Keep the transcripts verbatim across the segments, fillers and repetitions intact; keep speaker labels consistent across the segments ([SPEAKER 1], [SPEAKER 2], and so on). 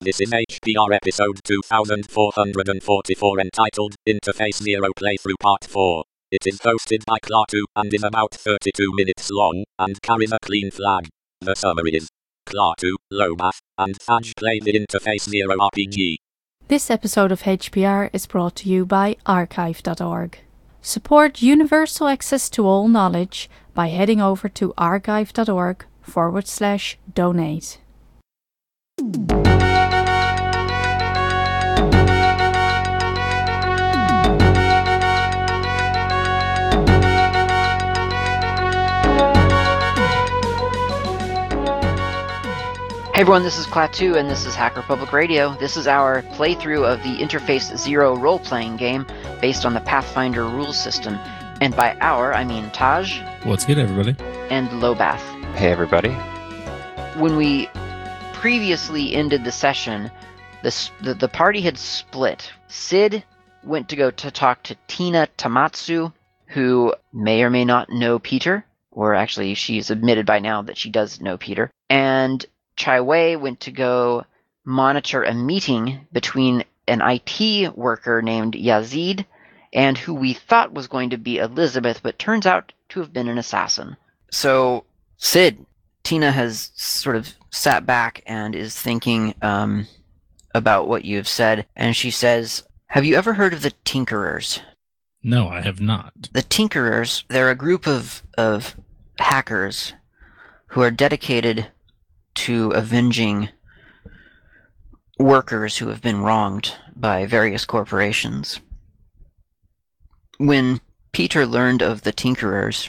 [SPEAKER 1] This is H P R episode two thousand four hundred forty-four entitled Interface Zero Playthrough Part four. It is hosted by Klaatu and is about thirty-two minutes long and carries a clean flag. The summary is Klaatu, Lobath, and Thaj play the Interface Zero R P G.
[SPEAKER 2] This episode of H P R is brought to you by archive dot org. Support universal access to all knowledge by heading over to archive dot org forward slash donate.
[SPEAKER 3] Hey everyone, this is Klaatu and this is Hacker Public Radio. This is our playthrough of the Interface Zero role-playing game based on the Pathfinder rules system. And by our, I mean Thaj.
[SPEAKER 4] What's good, everybody?
[SPEAKER 3] And Lobath.
[SPEAKER 5] Hey everybody.
[SPEAKER 3] When we previously ended the session, the, the, the party had split. Sid went to go to talk to Tina Tamatsu, who may or may not know Peter, or actually she's admitted by now that she does know Peter. And Chai Wei went to go monitor a meeting between an I T worker named Yazid and who we thought was going to be Elizabeth, but turns out to have been an assassin. So, Sid, Tina has sort of sat back and is thinking um, about what you've said, and she says, have you ever heard of the Tinkerers?
[SPEAKER 4] No, I have not.
[SPEAKER 3] The Tinkerers, they're a group of, of hackers who are dedicated to avenging workers who have been wronged by various corporations. When Peter learned of the Tinkerers,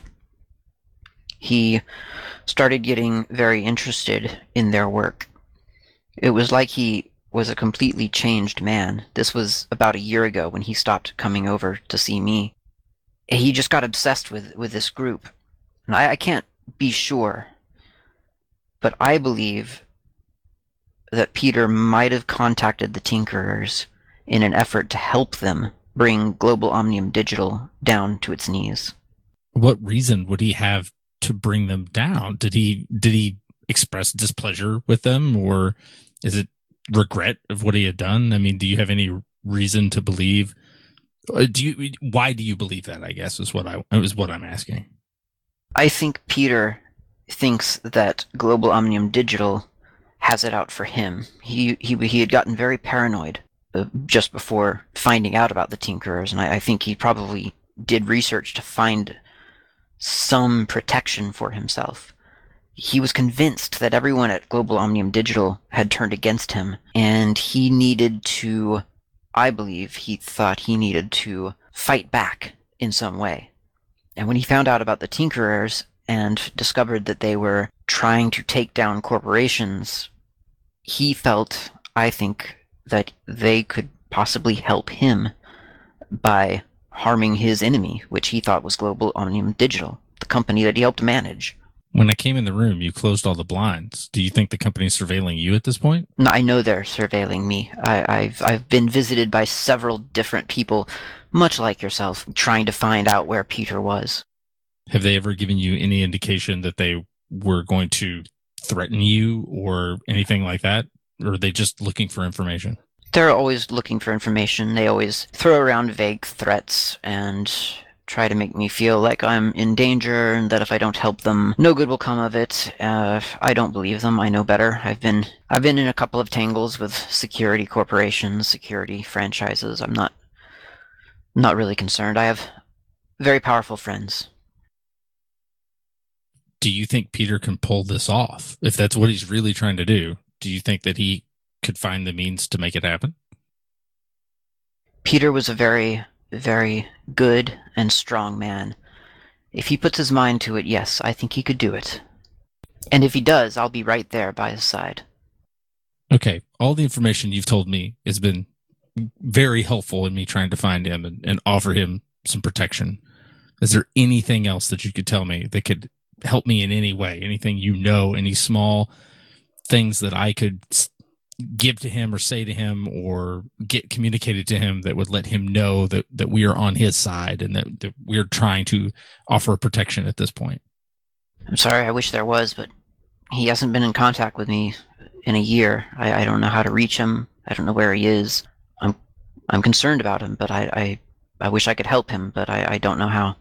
[SPEAKER 3] he started getting very interested in their work. It was like he was a completely changed man. This was about a year ago when he stopped coming over to see me. He just got obsessed with, with this group. And I, I can't be sure, but I believe that Peter might have contacted the Tinkerers in an effort to help them bring Global Omnium Digital down to its knees.
[SPEAKER 4] What reason would he have to bring them down? Did he did he express displeasure with them, or is it regret of what he had done? I mean, do you have any reason to believe? Do you? Why do you believe that? I guess is what I is what I'm asking.
[SPEAKER 3] I think Peter thinks that Global Omnium Digital has it out for him. He he he had gotten very paranoid uh, just before finding out about the Tinkerers, and I, I think he probably did research to find some protection for himself. He was convinced that everyone at Global Omnium Digital had turned against him, and he needed to, I believe he thought he needed to fight back in some way. And when he found out about the Tinkerers and discovered that they were trying to take down corporations, he felt, I think, that they could possibly help him by harming his enemy, which he thought was Global Omnium Digital, the company that he helped manage.
[SPEAKER 4] When I came in the room, you closed all the blinds. Do you think the company's surveilling you at this point?
[SPEAKER 3] No, I know they're surveilling me. I, I've I've been visited by several different people, much like yourself, trying to find out where Peter was.
[SPEAKER 4] Have they ever given you any indication that they were going to threaten you or anything like that? Or are they just looking for information?
[SPEAKER 3] They're always looking for information. They always throw around vague threats and try to make me feel like I'm in danger and that if I don't help them, no good will come of it. Uh, I don't believe them. I know better. I've been I've been in a couple of tangles with security corporations, security franchises. I'm not not really concerned. I have very powerful friends.
[SPEAKER 4] Do you think Peter can pull this off? If that's what he's really trying to do, do you think that he could find the means to make it happen?
[SPEAKER 3] Peter was a very, very good and strong man. If he puts his mind to it, yes, I think he could do it. And if he does, I'll be right there by his side.
[SPEAKER 4] Okay, all the information you've told me has been very helpful in me trying to find him and, and offer him some protection. Is there anything else that you could tell me that could help me in any way? Anything you know, any small things that I could give to him or say to him or get communicated to him that would let him know that, that we are on his side and that, that we're trying to offer protection at this point?
[SPEAKER 3] I'm sorry, I wish there was, but he hasn't been in contact with me in a year. I, I don't know how to reach him. I don't know where he is. I'm I'm concerned about him, but I I, I wish I could help him, but I, I don't know how.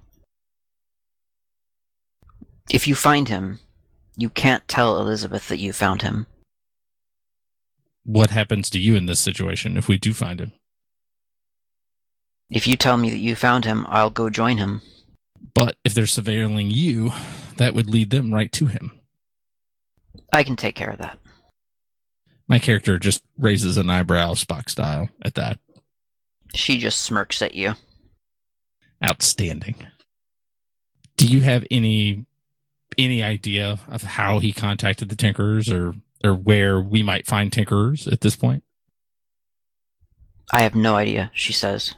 [SPEAKER 3] If you find him, you can't tell Elizabeth that you found him.
[SPEAKER 4] What happens to you in this situation if we do find him?
[SPEAKER 3] If you tell me that you found him, I'll go join him.
[SPEAKER 4] But if they're surveilling you, that would lead them right to him.
[SPEAKER 3] I can take care of that.
[SPEAKER 4] My character just raises an eyebrow, Spock style, at that.
[SPEAKER 3] She just smirks at you.
[SPEAKER 4] Outstanding. Do you have any any idea of how he contacted the Tinkerers, or or where we might find Tinkerers at this point?
[SPEAKER 3] I have no idea, she says.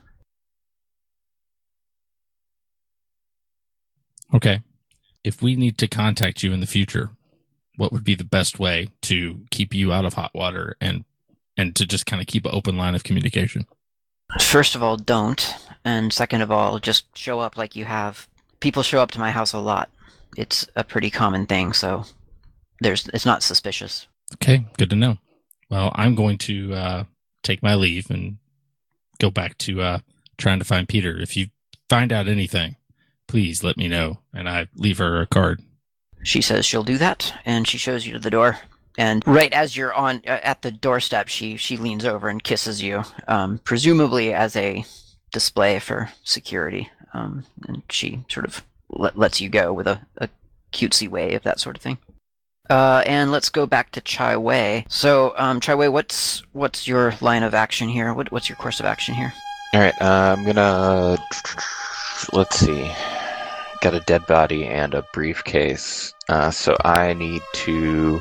[SPEAKER 4] Okay. If we need to contact you in the future, what would be the best way to keep you out of hot water and and to just kind of keep an open line of communication?
[SPEAKER 3] First of all, don't. And second of all, just show up like you have. People show up to my house a lot. It's a pretty common thing, so there's it's not suspicious.
[SPEAKER 4] Okay, good to know. Well, I'm going to uh, take my leave and go back to uh, trying to find Peter. If you find out anything, please let me know. And I leave her a card.
[SPEAKER 3] She says she'll do that, and she shows you to the door. And right as you're on uh, at the doorstep, she she leans over and kisses you, um, presumably as a display for security. Um, and she sort of let, lets you go with a, a cutesy wave, that sort of thing. Uh, and let's go back to Chai Wei. So, um, Chai Wei, what's what's your line of action here? What what's your course of action here?
[SPEAKER 5] All right, uh, I'm gonna let's see. Got a dead body and a briefcase, uh, so I need to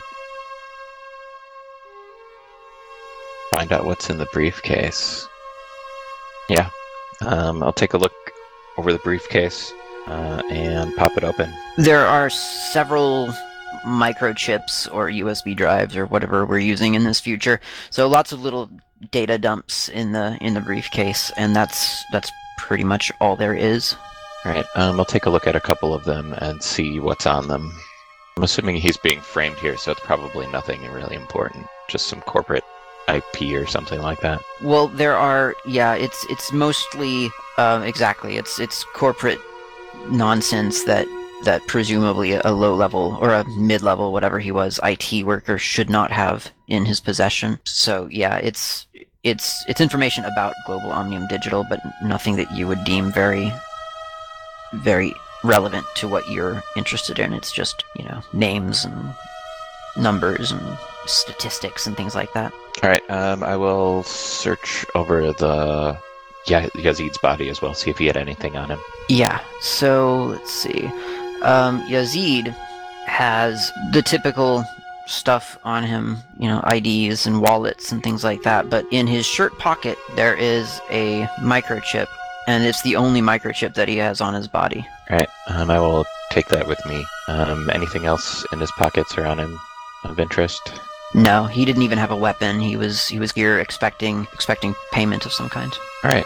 [SPEAKER 5] find out what's in the briefcase. Yeah, um, I'll take a look over the briefcase uh, and pop it open.
[SPEAKER 3] There are several microchips or U S B drives or whatever we're using in this future. So lots of little data dumps in the in the briefcase, and that's that's pretty much all there is.
[SPEAKER 5] All right, um, I'll take a look at a couple of them and see what's on them. I'm assuming he's being framed here, so it's probably nothing really important. Just some corporate I P or something like that.
[SPEAKER 3] Well, there are, yeah, it's it's mostly, uh, exactly, it's it's corporate nonsense that that presumably a low-level or a mid-level, whatever he was, I T worker should not have in his possession. So, yeah, it's it's it's information about Global Omnium Digital, but nothing that you would deem very... very relevant to what you're interested in. It's just, you know, names and numbers and statistics and things like that.
[SPEAKER 5] All right, um, I will search over the yeah, Yazid's body as well, see if he had anything on him.
[SPEAKER 3] Yeah, so let's see. Um, Yazid has the typical stuff on him, you know, I Ds and wallets and things like that, but in his shirt pocket there is a microchip, and it's the only microchip that he has on his body.
[SPEAKER 5] Alright, um, I will take that with me. Um, anything else in his pockets or on him of interest?
[SPEAKER 3] No, he didn't even have a weapon. He was he was here expecting expecting payment of some kind.
[SPEAKER 5] Alright.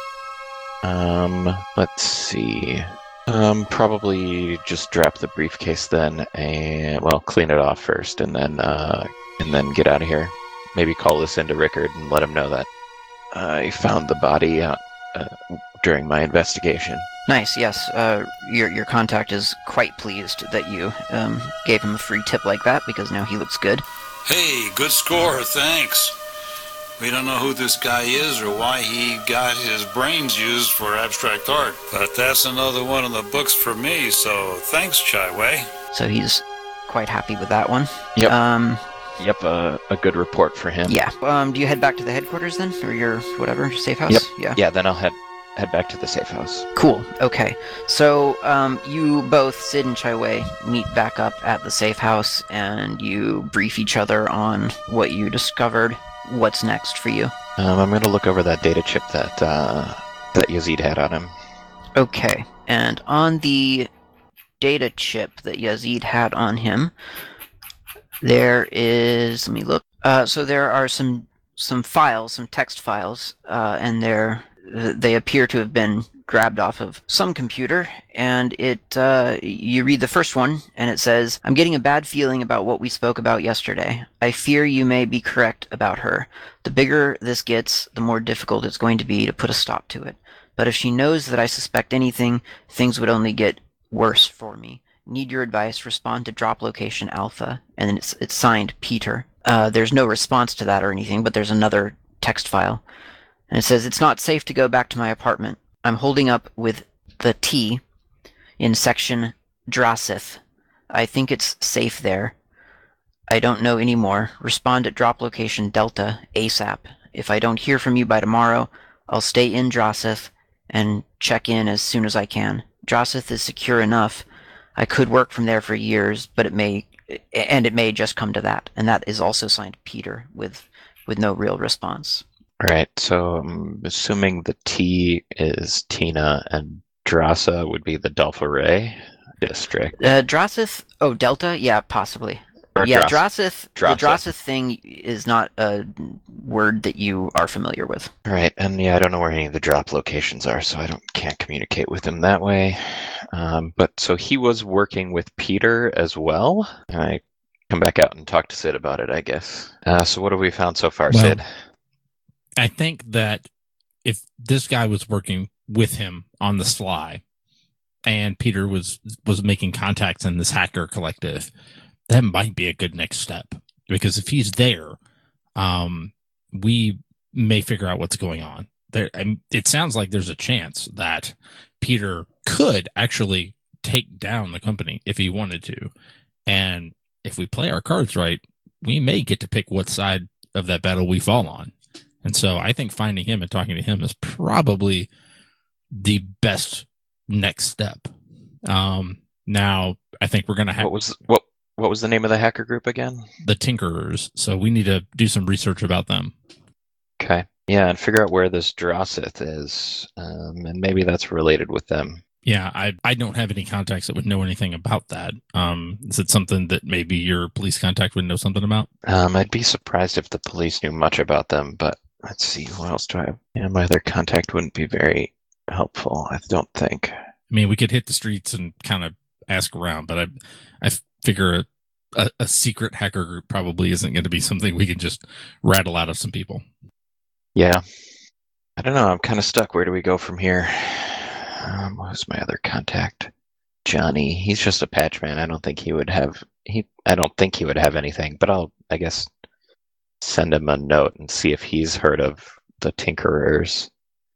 [SPEAKER 5] Um, let's see. Um, probably just drop the briefcase then, and well, clean it off first, and then uh, and then get out of here. Maybe call this into Rickard and let him know that I found the body uh, uh, during my investigation.
[SPEAKER 3] Nice, yes. Uh, your your contact is quite pleased that you um, gave him a free tip like that, because now he looks good.
[SPEAKER 6] Hey, good score, thanks. We don't know who this guy is or why he got his brains used for abstract art, but that's another one in the books for me, so thanks, Chai Wei.
[SPEAKER 3] So he's quite happy with that one.
[SPEAKER 5] Yep.
[SPEAKER 3] Um,
[SPEAKER 5] Yep, uh, a good report for him.
[SPEAKER 3] yeah. Um, do you head back to the headquarters then? Or your, whatever, safe house?
[SPEAKER 5] Yep.
[SPEAKER 3] Yeah.
[SPEAKER 5] Yeah, then I'll head head back to the safe house.
[SPEAKER 3] Cool. Okay. So, um, you both, Sid and Chai Wei, meet back up at the safe house, and you brief each other on what you discovered. What's next for you?
[SPEAKER 5] Um, I'm gonna look over that data chip that uh, that Yazid had on him.
[SPEAKER 3] Okay. And on the data chip that Yazid had on him, there is, let me look. Uh, so there are some some files, some text files, uh, and they're they appear to have been grabbed off of some computer, and it uh, you read the first one, and it says, "I'm getting a bad feeling about what we spoke about yesterday. I fear you may be correct about her. The bigger this gets, the more difficult it's going to be to put a stop to it. But if she knows that I suspect anything, things would only get worse for me. Need your advice. Respond to drop location alpha." And then it's, it's signed Peter. Uh, there's no response to that or anything, but there's another text file. And it says, "It's not safe to go back to my apartment. I'm holding up with the T in section Drasith. I think it's safe there. I don't know anymore. Respond at drop location Delta ASAP. If I don't hear from you by tomorrow, I'll stay in Drasith and check in as soon as I can. Drasith is secure enough. I could work from there for years, but it may, and it may just come to that." And that is also signed Peter with, with no real response.
[SPEAKER 5] All right, so I'm assuming the T is Tina and Drasa would be the Delpha Ray district.
[SPEAKER 3] Uh, Drasith, oh, Delta? Yeah, possibly.
[SPEAKER 5] Or
[SPEAKER 3] yeah,
[SPEAKER 5] Dras-
[SPEAKER 3] Drasith,
[SPEAKER 5] Drasith.
[SPEAKER 3] the Drasith thing is not a word that you are familiar with.
[SPEAKER 5] All right, and yeah, I don't know where any of the drop locations are, so I don't can't communicate with him that way. Um, but so he was working with Peter as well. And I come back out and talk to Sid about it, I guess. Uh, so what have we found so far,
[SPEAKER 4] Well,
[SPEAKER 5] Sid?
[SPEAKER 4] I think that if this guy was working with him on the sly and Peter was was making contacts in this hacker collective, that might be a good next step, because if he's there, um, we may figure out what's going on. There, and it sounds like there's a chance that Peter could actually take down the company if he wanted to. And if we play our cards right, we may get to pick what side of that battle we fall on. And so I think finding him and talking to him is probably the best next step. Um, now, I think we're going to have
[SPEAKER 5] What was what what was the name of the hacker group again?
[SPEAKER 4] the Tinkerers, so we need to do some research about them.
[SPEAKER 5] Okay, yeah, and figure out where this Drasith is, um, and maybe that's related with them.
[SPEAKER 4] Yeah, I I don't have any contacts that would know anything about that. Um, is it something that maybe your police contact would know something about?
[SPEAKER 5] Um, I'd be surprised if the police knew much about them, but let's see, what else do I have? Yeah, my other contact wouldn't be very helpful, I don't think.
[SPEAKER 4] I mean, we could hit the streets and kind of ask around, but I I figure a, a, a secret hacker group probably isn't going to be something we can just rattle out of some people.
[SPEAKER 5] Yeah. I don't know, I'm kind of stuck. Where do we go from here? Um, who's my other contact? Johnny. He's just a patch man. I don't think he would have he I don't think he would have anything, but I'll I guess send him a note and see if he's heard of the Tinkerers.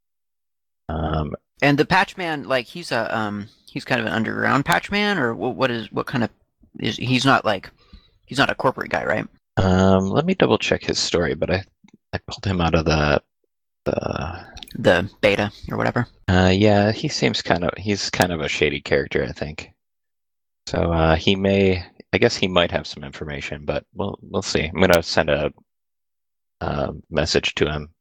[SPEAKER 5] Um
[SPEAKER 3] And the Patchman, like, he's a um, he's kind of an underground Patchman, or what? What is what kind of is he's not like he's not a corporate guy, right?
[SPEAKER 5] um let me double check his story, but I I pulled him out of the the
[SPEAKER 3] The beta or whatever.
[SPEAKER 5] uh yeah, he seems kind of he's kind of a shady character, I think. So uh he may I guess he might have some information, but we'll we'll see. I'm gonna send a uh, message to him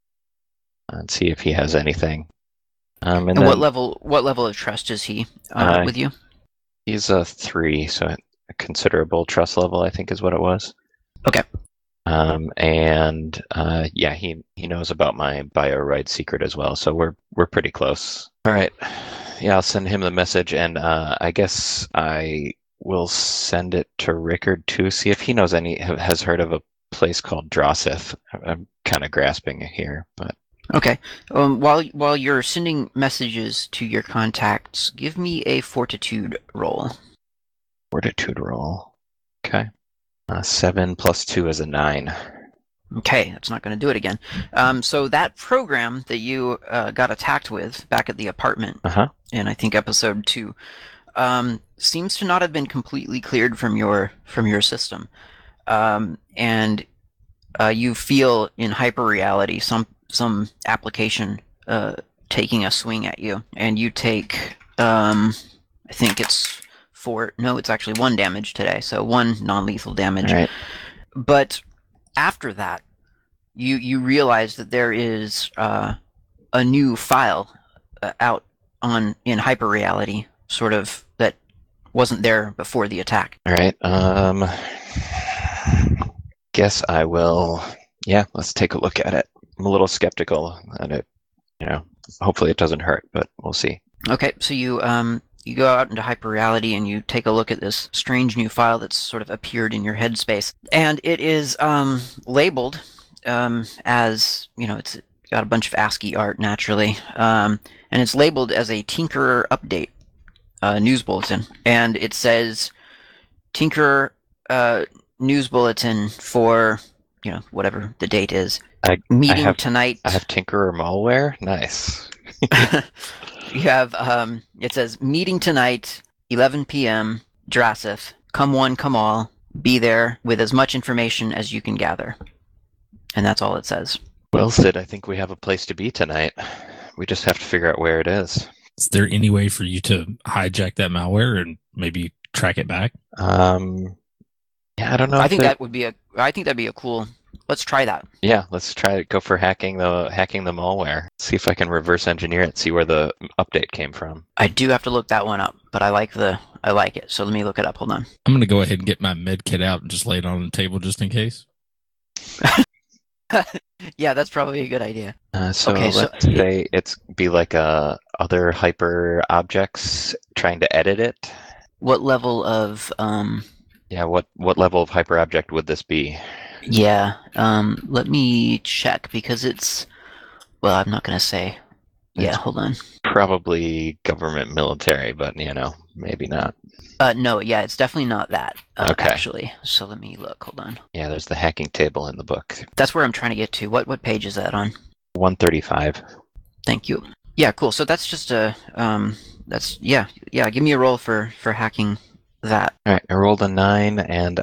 [SPEAKER 5] and see if he has anything. Um, and
[SPEAKER 3] And
[SPEAKER 5] then
[SPEAKER 3] what level what level of trust is he uh,
[SPEAKER 5] Uh,
[SPEAKER 3] with you?
[SPEAKER 5] he's a three, so a considerable trust level, I think, is what it was.
[SPEAKER 3] Okay.
[SPEAKER 5] Um, and uh, yeah, he he knows about my bio-ride secret as well, so we're we're pretty close. All right, yeah, I'll send him the message, and uh, I guess I will send it to Rickard too, see if he knows any has heard of a place called Drasith. I'm kind of grasping it here, but
[SPEAKER 3] Okay. Um, while while you're sending messages to your contacts, give me a fortitude roll.
[SPEAKER 5] fortitude roll. Okay, uh, seven plus two is a nine.
[SPEAKER 3] Okay, that's not going to do it again. Um, so that program that you uh, got attacked with back at the apartment
[SPEAKER 5] Uh huh.
[SPEAKER 3] in I think episode two um, seems to not have been completely cleared from your from your system, um, and uh, you feel in hyperreality some some application uh, taking a swing at you, and you take um, I think it's four. No, it's actually one damage today, so one non-lethal damage.
[SPEAKER 5] All right.
[SPEAKER 3] But after that, you you realize that there is uh, a new file uh, out on in hyperreality, sort of, that wasn't there before the attack.
[SPEAKER 5] All right. Um, guess I will. Yeah, let's take a look at it. I'm a little skeptical that it you know, hopefully it doesn't hurt, but we'll see.
[SPEAKER 3] Okay, so you um you go out into hyperreality and you take a look at this strange new file that's sort of appeared in your headspace, and it is um labeled um as, you know, it's got a bunch of ASCII art naturally, um and it's labeled as a Tinkerer update uh, news bulletin, and it says Tinkerer uh, news bulletin for, you know, whatever the date is.
[SPEAKER 5] I,
[SPEAKER 3] Meeting
[SPEAKER 5] I have,
[SPEAKER 3] tonight.
[SPEAKER 5] I have Tinkerer malware. Nice.
[SPEAKER 3] You have, um, it says, meeting tonight, eleven p.m., Drassith. Come one, come all. Be there with as much information as you can gather. And that's all it says.
[SPEAKER 5] Well, Sid, I think we have a place to be tonight. We just have to figure out where it is.
[SPEAKER 4] Is there any way for you to hijack that malware and maybe track it back?
[SPEAKER 5] Um, yeah, I don't know.
[SPEAKER 3] I
[SPEAKER 5] if
[SPEAKER 3] think
[SPEAKER 5] there-
[SPEAKER 3] that would be a, I think that'd be a cool, let's try that.
[SPEAKER 5] Yeah, let's try to go for hacking the hacking the malware. See if I can reverse engineer it. See where the update came from.
[SPEAKER 3] I do have to look that one up, but I like the, I like it. So let me look it up. Hold on.
[SPEAKER 4] I'm going to go ahead and get my med kit out and just lay it on the table just in case.
[SPEAKER 3] Yeah, that's probably a good idea.
[SPEAKER 5] Uh, so
[SPEAKER 3] Okay, so-
[SPEAKER 5] let's say it's be like uh, other hyper objects trying to edit it.
[SPEAKER 3] What level of, um,
[SPEAKER 5] Yeah, what what level of hyper object would this be?
[SPEAKER 3] yeah, um, let me check because it's, well, I'm not going to say. Yeah,
[SPEAKER 5] It's-
[SPEAKER 3] hold on.
[SPEAKER 5] Probably government military, but you know, maybe not.
[SPEAKER 3] Uh, no, yeah, it's definitely not that, uh,
[SPEAKER 5] Okay.
[SPEAKER 3] actually. So let me look. Hold on.
[SPEAKER 5] Yeah, there's the hacking table in the book.
[SPEAKER 3] That's where I'm trying to get to. What what page is that on?
[SPEAKER 5] one thirty-five.
[SPEAKER 3] Thank you. Yeah, cool. So that's just a um, that's yeah, yeah. Give me a roll for for hacking that.
[SPEAKER 5] All right, I rolled a nine and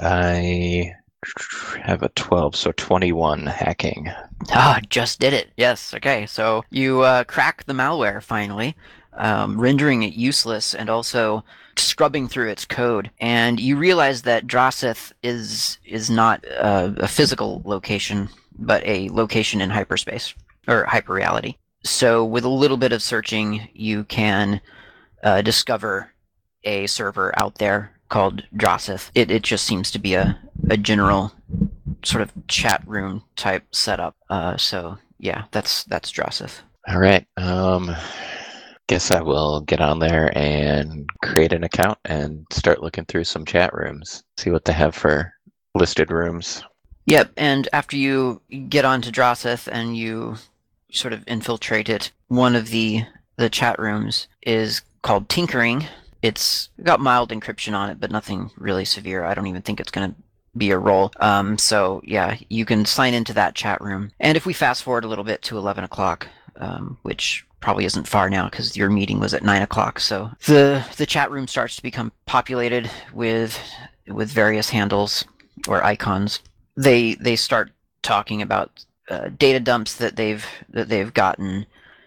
[SPEAKER 5] I have a twelve, so twenty-one hacking.
[SPEAKER 3] Ah, just did it. Yes. Okay. So you uh, crack the malware finally, um, rendering it useless and also scrubbing through its code. And you realize that Drassith is is not uh, a physical location, but a location in hyperspace or hyperreality. So with a little bit of searching, you can uh, discover a server out there called Drassith. It it just seems to be a a general sort of chat room type setup. Uh, so yeah, that's that's Drassith.
[SPEAKER 5] All right. Um, guess I will get on there and create an account and start looking through some chat rooms. See what they have for listed rooms.
[SPEAKER 3] Yep, and after you get onto Drassith and you sort of infiltrate it, one of the the chat rooms is called Tinkering. It's got mild encryption on it, but nothing really severe. I don't even think it's going to be a role. Um, so yeah, you can sign into that chat room. And if we fast forward a little bit to eleven o'clock, um, which probably isn't far now because your meeting was at nine o'clock, so the the chat room starts to become populated with with various handles or icons. They they start talking about uh, data dumps that they've that they've gotten,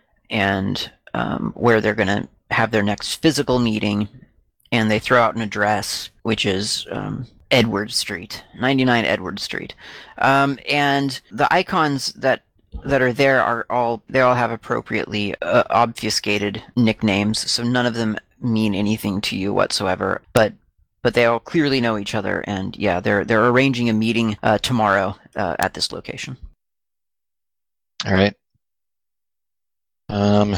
[SPEAKER 3] and um, where they're going to have their next physical meeting, and they throw out an address, which is um, Edward Street, ninety-nine Edward Street, um, and the icons that that are there are all they all have appropriately uh, obfuscated nicknames, so none of them mean anything to you whatsoever, but but they all clearly know each other, and yeah, they're they're arranging a meeting uh, tomorrow uh, at this location.
[SPEAKER 5] All right. Um,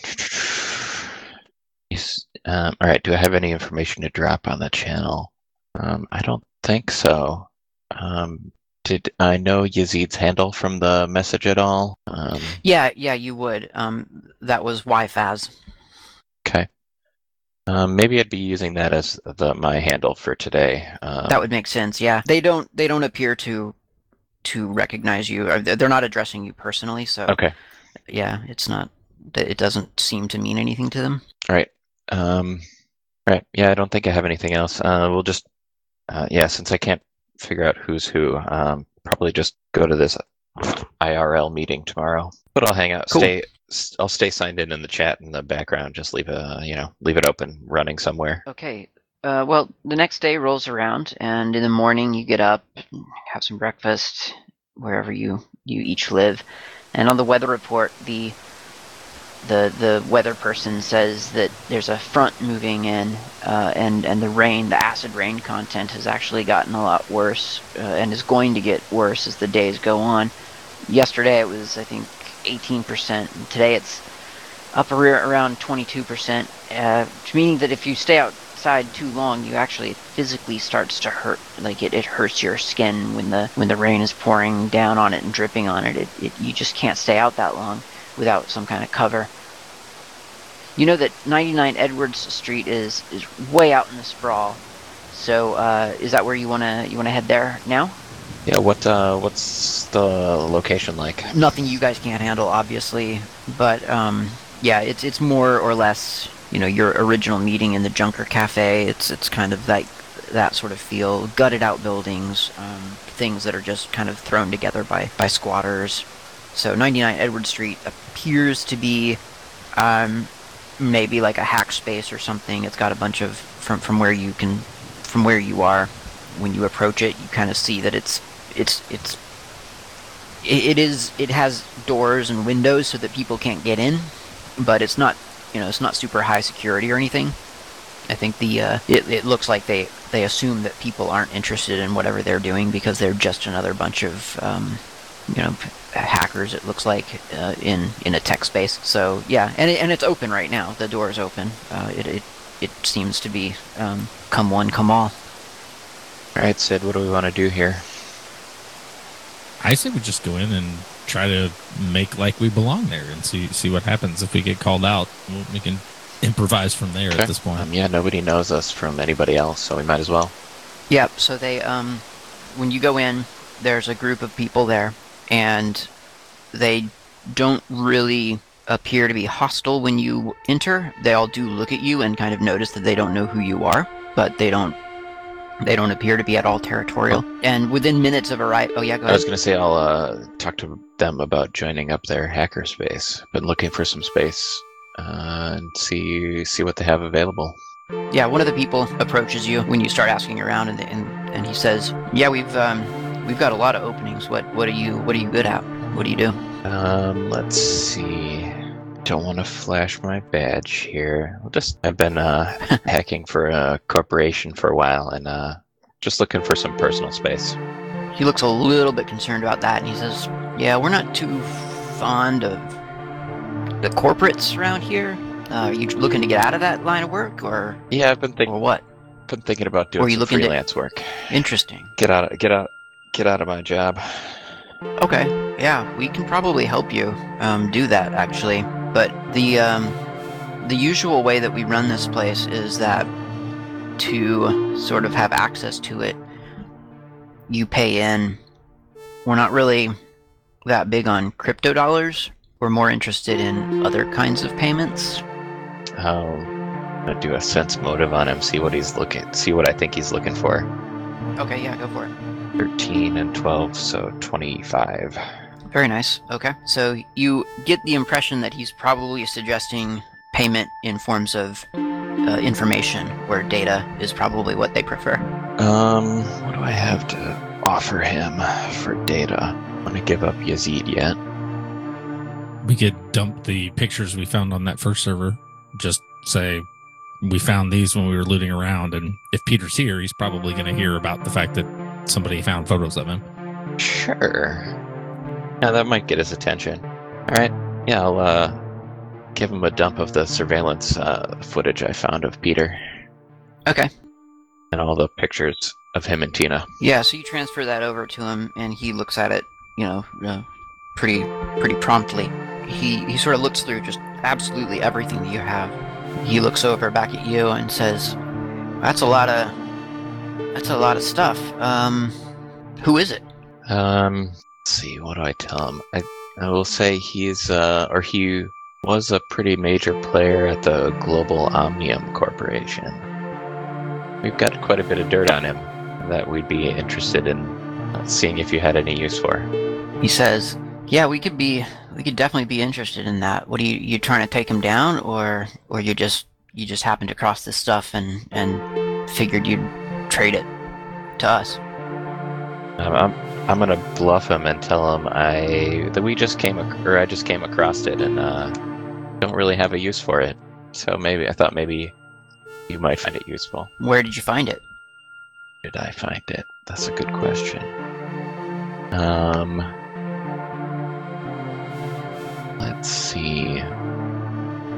[SPEAKER 5] yes, um, all right. Do I have any information to drop on the channel? Um, I don't think so. Um, did I know Yazid's handle from the message at all? Um,
[SPEAKER 3] Yeah, yeah, you would. Um, that was Wi-Faz.
[SPEAKER 5] okay. Um, maybe I'd be using that as the my handle for today. Um,
[SPEAKER 3] That would make sense. Yeah, they don't they don't appear to to recognize you. Or they're not addressing you personally. So
[SPEAKER 5] okay.
[SPEAKER 3] yeah, it's not. It doesn't seem to mean anything to them.
[SPEAKER 5] All right. Um, all right. Yeah, I don't think I have anything else. Uh, we'll just, uh, yeah, since I can't figure out who's who, um, probably just go to this I R L meeting tomorrow. But I'll hang out.
[SPEAKER 3] Cool.
[SPEAKER 5] Stay. s- I'll stay signed in in the chat in the background. Just leave a, you know, leave it open, running somewhere.
[SPEAKER 3] Okay. Uh, well, the next day rolls around, and in the morning you get up, have some breakfast wherever you you each live, and on the weather report, the the the weather person says that there's a front moving in, uh, and and the rain, the acid rain content has actually gotten a lot worse, uh, and is going to get worse as the days go on. Yesterday it was, I think, eighteen percent, and today it's up around twenty-two percent, uh, meaning that if you stay outside too long, you actually physically starts to hurt. Like it, it hurts your skin when the when the rain is pouring down on it and dripping on it. It, it. You just can't stay out that long without some kind of cover. You know that ninety-nine Edwards Street is is way out in the sprawl. So uh, is that where you wanna you wanna head there now?
[SPEAKER 5] Yeah. What uh, what's the location like?
[SPEAKER 3] Nothing you guys can't handle, obviously, but um, yeah, it's it's more or less, you know, your original meeting in the Junker Cafe. It's it's kind of like that sort of feel. Gutted out buildings, um, things that are just kind of thrown together by by squatters. So ninety-nine Edward Street appears to be um, maybe like a hack space or something. It's got a bunch of from from where you can from where you are. When you approach it, you kind of see that it's it's it's it, it is it has doors and windows so that people can't get in, but it's not, you know, it's not super high security or anything. I think the uh, it it looks like they they assume that people aren't interested in whatever they're doing because they're just another bunch of um, you know, hackers. It looks like uh, in in a tech space. So yeah, and it, and it's open right now. The door is open. Uh, it it it seems to be um, come one, come all.
[SPEAKER 5] All right, Sid, what do we want to do here?
[SPEAKER 4] I say we just go in and try to make like we belong there and see see what happens. If we get called out, we'll, we can improvise from there
[SPEAKER 5] Okay.
[SPEAKER 4] at this point.
[SPEAKER 5] Um, yeah, nobody knows us from anybody else, so we might as well.
[SPEAKER 3] Yep. So they um, when you go in, there's a group of people there, and they don't really appear to be hostile when you enter. They all do look at you and kind of notice that they don't know who you are, but they don't. They don't appear to be at all territorial. And within minutes of arrival... Oh, yeah, go
[SPEAKER 5] I was
[SPEAKER 3] ahead.
[SPEAKER 5] going to say I'll uh, talk to them about joining up their hackerspace. Been looking for some space uh, and see see what they have available.
[SPEAKER 3] Yeah, one of the people approaches you when you start asking around, and and, and he says, "Yeah, we've um, we've got a lot of openings. What what are you what are you good at? What do you do?"
[SPEAKER 5] Um, let's see. Don't want to flash my badge here. I'll just I've been uh, hacking for a corporation for a while, and uh, just looking for some personal space.
[SPEAKER 3] He looks a little bit concerned about that, and he says, "Yeah, we're not too fond of the corporates around here. Uh, are you looking to get out of that line of work, or
[SPEAKER 5] Yeah, I've been thinking
[SPEAKER 3] or what?
[SPEAKER 5] been thinking about
[SPEAKER 3] Or
[SPEAKER 5] doing
[SPEAKER 3] you
[SPEAKER 5] some
[SPEAKER 3] looking to-
[SPEAKER 5] freelance work.
[SPEAKER 3] Interesting.
[SPEAKER 5] Get out, get out, get out of my job.
[SPEAKER 3] Okay, yeah, we can probably help you um, do that, actually. But the um, the usual way that we run this place is that to sort of have access to it, you pay in. We're not really that big on crypto dollars. We're more interested in other kinds of payments.
[SPEAKER 5] Um, I'm gonna do a sense motive on him. See what he's looking. See what I think he's looking for.
[SPEAKER 3] Okay, yeah, go for it.
[SPEAKER 5] Thirteen and twelve, so twenty-five.
[SPEAKER 3] Very nice. Okay. So you get the impression that he's probably suggesting payment in forms of uh, information, where data is probably what they prefer.
[SPEAKER 5] Um, what do I have to offer him for data? I'm gonna give up Yazid yet.
[SPEAKER 4] We could dump the pictures we found on that first server. Just say we found these when we were looting around, and if Peter's here, he's probably going to hear about the fact that somebody found photos of him.
[SPEAKER 5] Sure. Yeah, that might get his attention. All right. Yeah, I'll uh, give him a dump of the surveillance uh, footage I found of Peter
[SPEAKER 3] Okay.
[SPEAKER 5] and all the pictures of him and Tina.
[SPEAKER 3] Yeah. So you transfer that over to him, and he looks at it, you know, uh, pretty pretty promptly. He he sort of looks through just absolutely everything that you have. He looks over back at you and says, "That's a lot of that's a lot of stuff. Um, who is it?"
[SPEAKER 5] Um, let's see, what do I tell him? I I will say he's uh, or he was a pretty major player at the Global Omnium Corporation. We've got quite a bit of dirt on him that we'd be interested in uh, seeing if you had any use for.
[SPEAKER 3] He says, "Yeah, we could be, we could definitely be interested in that. What are you, you trying to take him down, or, or you just, you just happened across this stuff and, and figured you'd trade it to us?"
[SPEAKER 5] Um, I'm I'm gonna bluff him and tell him I that we just came ac- or I just came across it and uh, don't really have a use for it. So maybe I thought maybe you might find it useful.
[SPEAKER 3] Where did you find it?
[SPEAKER 5] Did I find it? That's a good question. Um, let's see.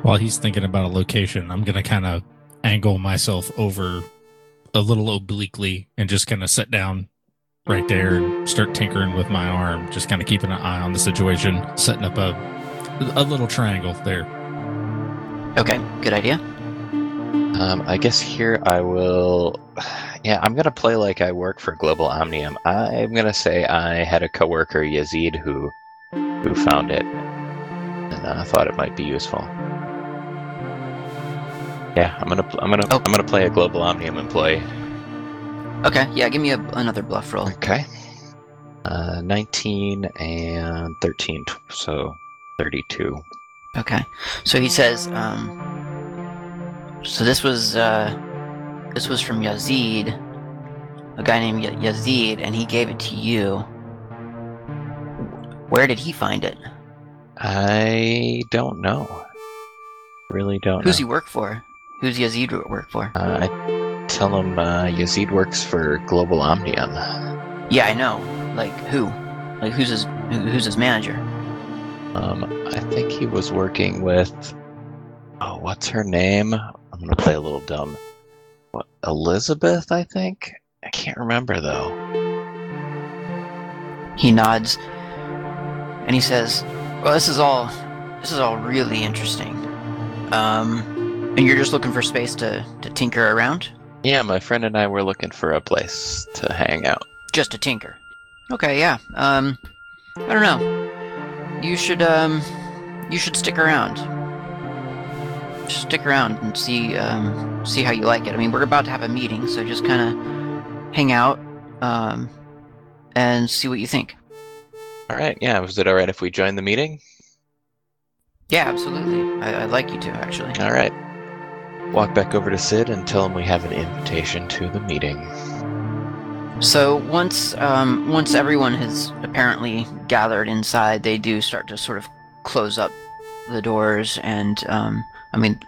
[SPEAKER 4] While he's thinking about a location, I'm going to kind of angle myself over a little obliquely and just kind of sit down right there and start tinkering with my arm, just kind of keeping an eye on the situation, setting up a a little triangle there.
[SPEAKER 3] Okay, good idea.
[SPEAKER 5] Um, I guess here I will... Yeah, I'm going to play like I work for Global Omnium. I'm going to say I had a coworker, Yazid, who who found it and uh, thought it might be useful. Yeah, I'm gonna I'm gonna
[SPEAKER 3] Oh.
[SPEAKER 5] I'm gonna play a Global Omnium employee.
[SPEAKER 3] Okay, yeah, give me a, another bluff roll.
[SPEAKER 5] Okay. Uh, nineteen and thirteen, so thirty-two.
[SPEAKER 3] Okay, so he says, um, so this was, uh, this was from Yazid, a guy named Y- Yazid, and he gave it to you. Where did he find it?
[SPEAKER 5] I don't know. Really don't
[SPEAKER 3] Who's he
[SPEAKER 5] know.
[SPEAKER 3] work for? Who's Yazid work for?
[SPEAKER 5] Uh, I tell him uh, Yazid works for Global Omnium.
[SPEAKER 3] Yeah, I know. Like, who? Like, who's his, who, who's his manager?
[SPEAKER 5] Um, I think he was working with... Oh, what's her name? I'm gonna play a little dumb. What, Elizabeth, I think? I can't remember, though.
[SPEAKER 3] He nods, and he says, well, this is all, this is all really interesting. Um, and you're just looking for space to, to tinker around?
[SPEAKER 5] Yeah, my friend and I were looking for a place to hang out.
[SPEAKER 3] Just to tinker. Okay, yeah. Um, I don't know. You should, um, you should stick around. Just stick around and see, um, see how you like it. I mean, we're about to have a meeting, so just kind of hang out, um, and see what you think.
[SPEAKER 5] All right, yeah, was it all right if we joined the meeting?
[SPEAKER 3] Yeah, absolutely. I, I'd like you to, actually.
[SPEAKER 5] All right. Walk back over to Sid and tell him we have an invitation to the meeting.
[SPEAKER 3] So once um, once everyone has apparently gathered inside, they do start to sort of close up the doors, and um, I mean,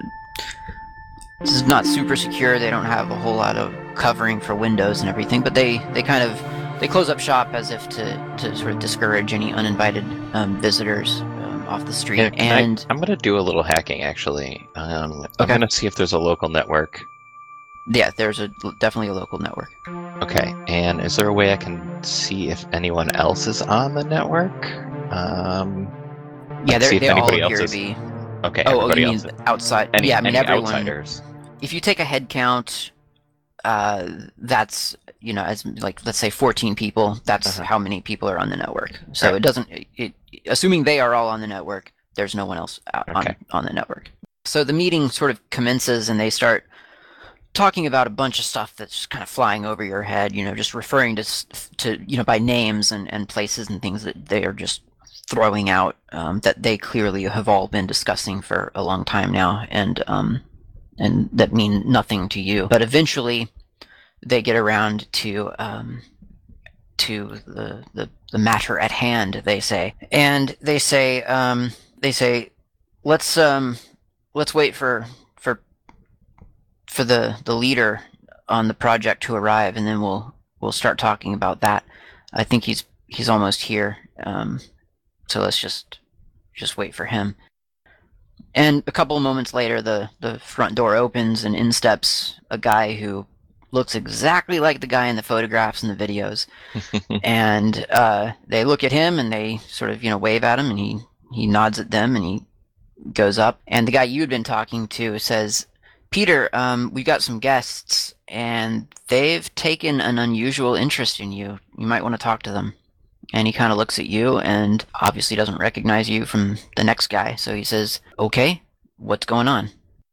[SPEAKER 3] this is not super secure. They don't have a whole lot of covering for windows and everything, but they, they kind of they close up shop as if to, to sort of discourage any uninvited um, visitors um, off the street.
[SPEAKER 5] Yeah, can I-
[SPEAKER 3] and
[SPEAKER 5] I'm going to do a little hacking, actually. Um, I'm
[SPEAKER 3] Okay.
[SPEAKER 5] going to see if there's a local network.
[SPEAKER 3] yeah, there's a definitely a local network.
[SPEAKER 5] Okay, and is there a way I can see if anyone else is on the network? Um,
[SPEAKER 3] Yeah,
[SPEAKER 5] Let's see
[SPEAKER 3] they
[SPEAKER 5] if
[SPEAKER 3] they all
[SPEAKER 5] anybody else
[SPEAKER 3] appear
[SPEAKER 5] is-
[SPEAKER 3] to be.
[SPEAKER 5] okay,
[SPEAKER 3] Oh, oh,
[SPEAKER 5] everybody
[SPEAKER 3] you
[SPEAKER 5] else.
[SPEAKER 3] mean outside?
[SPEAKER 5] Any,
[SPEAKER 3] yeah, I mean
[SPEAKER 5] any
[SPEAKER 3] everyone.
[SPEAKER 5] outsiders?
[SPEAKER 3] If you take a head count, uh, that's, you know, as like, let's say fourteen people, that's
[SPEAKER 5] Uh-huh.
[SPEAKER 3] how many people are on the network. So
[SPEAKER 5] Right.
[SPEAKER 3] it doesn't, it, it, assuming they are all on the network, there's no one else out
[SPEAKER 5] Okay.
[SPEAKER 3] on, on the network. So the meeting sort of commences, and they start talking about a bunch of stuff that's just kind of flying over your head, you know, just referring to, s- to you know, by names and, and places and things that they are just throwing out, um, that they clearly have all been discussing for a long time now, and um, and that mean nothing to you. But eventually, they get around to um, to the, the the matter at hand. They say, and they say, um, they say, let's um, let's wait for for for the the leader on the project to arrive, and then we'll we'll start talking about that. I think he's he's almost here. Um, so let's just just wait for him. And a couple of moments later, the, the front door opens, and in steps a guy who looks exactly like the guy in the photographs and the videos. And uh, they look at him, and they sort of, you know, wave at him, and he, he nods at them, and he goes up. And the guy you had been talking to says, Peter, um, we got some guests, and they've taken an unusual interest in you. You might want to talk to them. And he kind of looks at you and obviously doesn't recognize you from the next guy. So he says, okay, what's going on?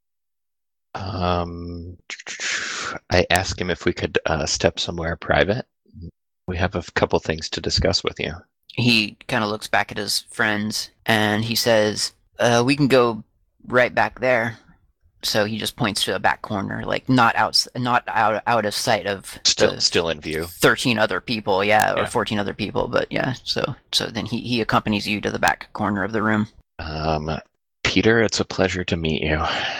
[SPEAKER 5] Um, I asked him if we could uh, step somewhere private. We have a couple things to discuss with you.
[SPEAKER 3] He kind of looks back at his friends and he says, uh, we can go right back there. So he just points to a back corner, like not out, not out, out of sight of
[SPEAKER 5] Still,
[SPEAKER 3] the
[SPEAKER 5] still in view.
[SPEAKER 3] thirteen other people, yeah, or
[SPEAKER 5] Yeah.
[SPEAKER 3] fourteen other people, but yeah. So, so then he, he accompanies you to the back corner of the room.
[SPEAKER 5] Um, Peter, it's a pleasure to meet you.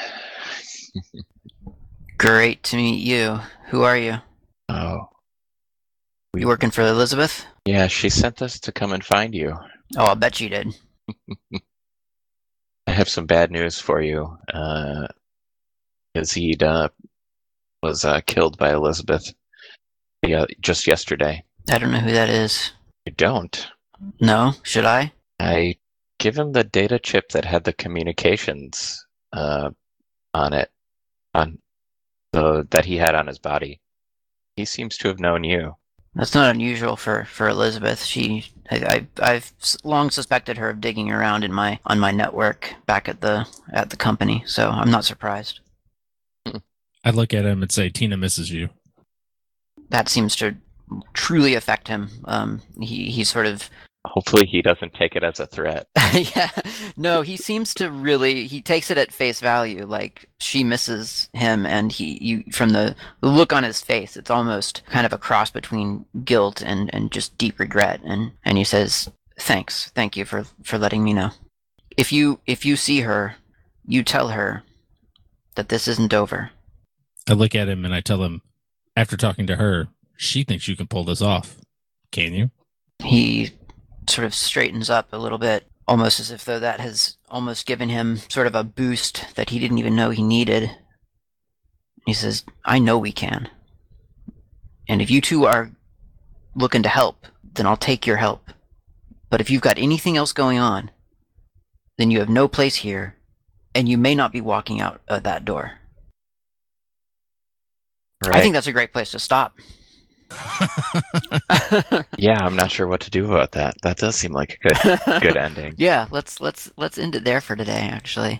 [SPEAKER 3] Great to meet you. Who are you?
[SPEAKER 5] Oh,
[SPEAKER 3] You working for Elizabeth?
[SPEAKER 5] yeah, she sent us to come and find you.
[SPEAKER 3] Oh, I'll bet you did.
[SPEAKER 5] I have some bad news for you. Uh, Yazid uh, was uh, killed by Elizabeth yeah, just yesterday.
[SPEAKER 3] I don't know who that is.
[SPEAKER 5] You don't?
[SPEAKER 3] No? Should I?
[SPEAKER 5] I give him the data chip that had the communications uh, on it, on the that he had on his body. He seems to have known you.
[SPEAKER 3] That's not unusual for, for Elizabeth. She, I, I, I've long suspected her of digging around in my on my network back at the at the company, so I'm not surprised.
[SPEAKER 4] I look at him and say, "Tina misses you."
[SPEAKER 3] That seems to truly affect him. Um, he he sort of.
[SPEAKER 5] Hopefully he doesn't take it as a threat.
[SPEAKER 3] Yeah, no, he seems to really, he takes it at face value, like she misses him, and he, you, from the look on his face, it's almost kind of a cross between guilt and, and just deep regret, and, and he says, thanks, thank you for, for letting me know. If you, if you see her, you tell her that this isn't over.
[SPEAKER 4] I look at him and I tell him, after talking to her, she thinks you can pull this off. Can you?
[SPEAKER 3] He sort of straightens up a little bit, almost as if though that has almost given him sort of a boost that he didn't even know he needed. He says, I know we can. And if you two are looking to help, then I'll take your help. But if you've got anything else going on, then you have no place here, and you may not be walking out of that door.
[SPEAKER 5] Right.
[SPEAKER 3] I think that's a great place to stop.
[SPEAKER 5] Yeah, I'm not sure what to do about that. That does seem like a good good ending.
[SPEAKER 3] Yeah, let's let's let's end it there for today, actually.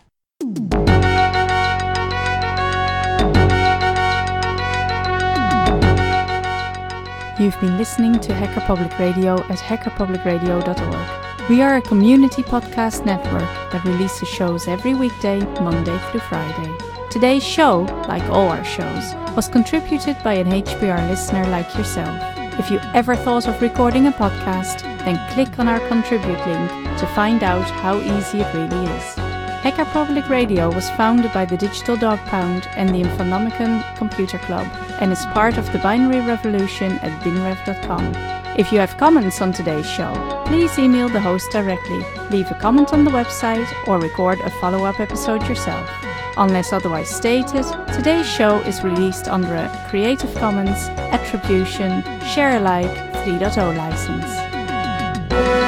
[SPEAKER 2] You've been listening to Hacker Public Radio at hacker public radio dot org. We are a community podcast network that releases shows every weekday, Monday through Friday. Today's show, like all our shows, was contributed by an H P R listener like yourself. If you ever thought of recording a podcast, then click on our contribute link to find out how easy it really is. Hacker Public Radio was founded by the Digital Dog Pound and the Infonomicon Computer Club and is part of the binary revolution at binrev dot com. If you have comments on today's show, please email the host directly, leave a comment on the website, or record a follow-up episode yourself. Unless otherwise stated, today's show is released under a Creative Commons Attribution Share Alike three point oh license.